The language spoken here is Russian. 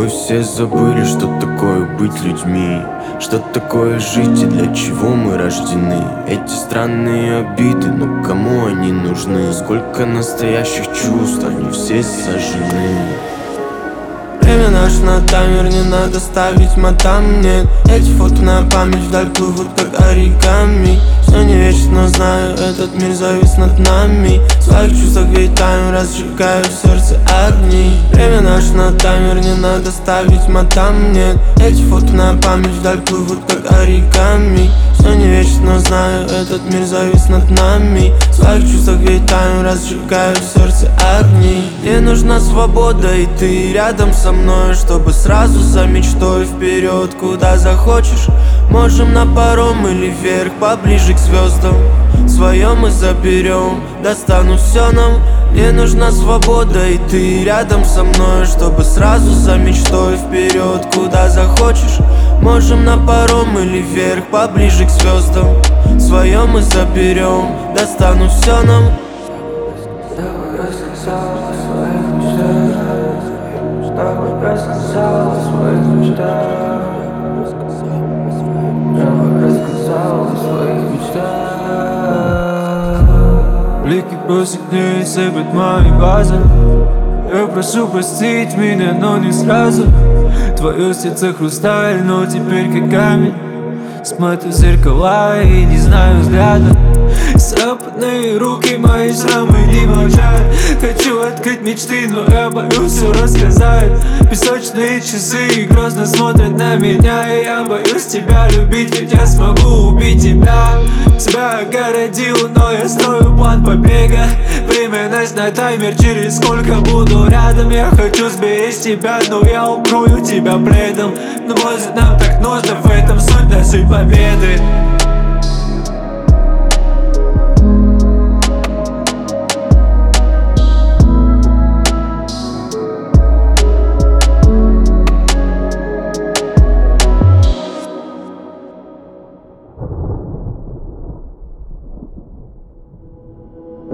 бы все забыли, что такое быть людьми, что такое жить и для чего мы рождены. Эти странные обиды, но кому они нужны? Сколько настоящих чувств, они все сожжены. Время наш на таймер, не надо ставить матам, нет. Эти фото на память вдаль плывут, как оригами. Все не вечно, знаю, этот мир завис над нами. В своих чувствах витаем, разжигаю в сердце огни. Время наш на таймер, не надо ставить матам, нет. Эти фото на память вдаль плывут, как оригами. Все не вечно, знаю, этот мир завис над нами. В своих чувствах витаем, разжигаю в сердце огни. Мне нужна свобода, и ты рядом со мной, чтобы сразу за мечтой вперед, куда захочешь. Можем на паром или вверх, поближе к звездам. Своё мы заберем, достанут все нам. Мне нужна свобода, и ты рядом со мной, чтобы сразу за мечтой вперед, куда захочешь. Можем на паром или вверх, поближе к звездам. Своё мы заберем, достанут все нам. Давай рассказал о своих мечтах, давай рассказал о своих мечтах, давай рассказал о своих мечтах. Блики просекли, сыпят мои глаза. Я прошу простить меня, но не сразу. Твое сердце хрусталь, но теперь как камень. Смотрю в зеркала и не знаю взгляда. Западные руки, мои шрамы не молчат. Хочу открыть мечты, но я боюсь все рассказать. Песочные часы грозно смотрят на меня, и я боюсь тебя любить, ведь я смогу убить тебя. Тебя огородил, но я строю план побега. Время наш на таймер, через сколько буду рядом. Я хочу сберечь тебя, но я укрою тебя пледом. Но может нам так нужно, в этом суть нашей победы.